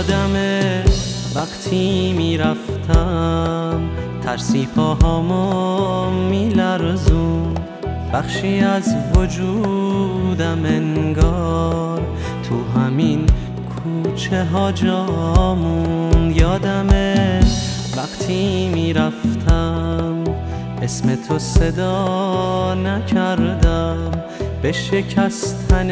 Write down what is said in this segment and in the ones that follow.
یادمه وقتی میرفتم ترسی پاهامو میلرزون، بخشی از وجودم انگار تو همین کوچه ها جامون. یادمه وقتی میرفتم اسم تو صدا نکردم، به شکستن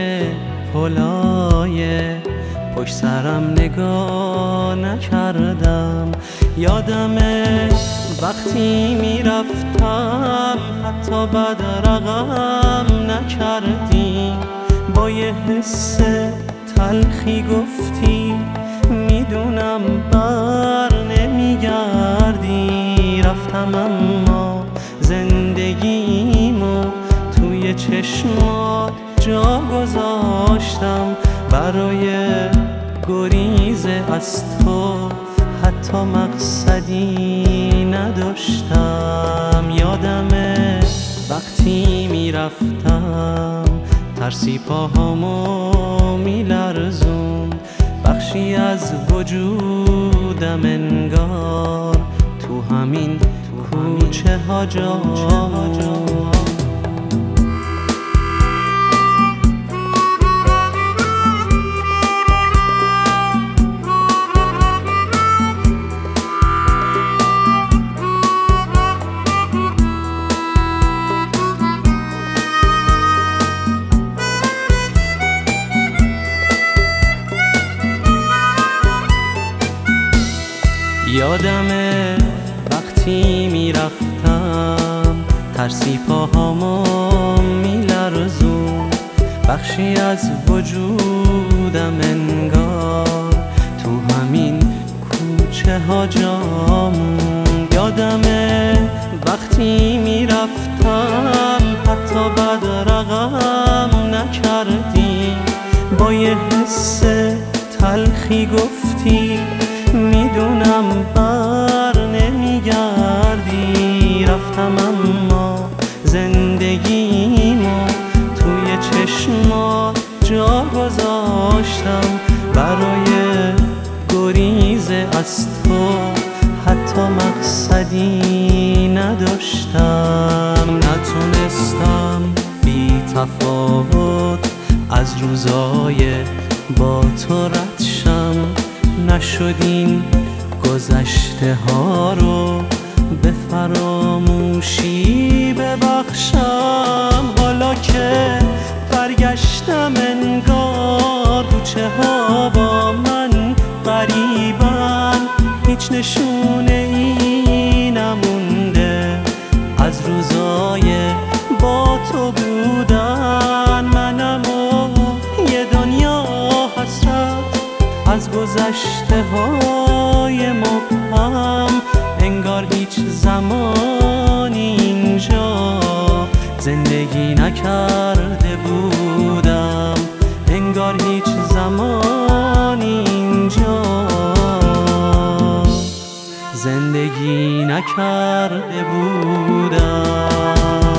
پلای پشت سرم نگاه نکردم. یادمه وقتی میرفتم حتی بعد رقم نکردی، با یه حس تلخی گفتی میدونم بر نمیگردی. رفتم اما زندگیمو توی چشمات جا گذاشتم، برای گریز از تو حتی مقصدی نداشتم. یادمه وقتی میرفتم ترسی پاهامو میلرزون، بخشی از وجودم انگار تو همین کوچه ها جامون. یادمه وقتی میرفتم ترسی پاهامو میلرزون، بخشی از وجودم انگار تو همین کوچه ها جامون. یادمه وقتی میرفتم حتی بعد رقم نکردی، با یه حس تلخی گفتی میدونم بر نمیگردی. رفتم اما زندگیمو توی چشمات جا گذاشتم، برای گریز از تو حتی مقصدی نداشتم. نتونستم بی تفاوت از روزای با تو رد شم، نشد این گذشته ها رو به فراموشی ببخشم. حالا که برگشتم انگار کوچه ها با من غریبن، هیچ نشونه ای نمونده از روزای با تو بودن. منم و یه دنیا حسرت از گذشته های مبهم، انگار هیچ زمانی اینجا زندگی نکرده بودم، انگار هیچ زمانی اینجا زندگی نکرده بودم.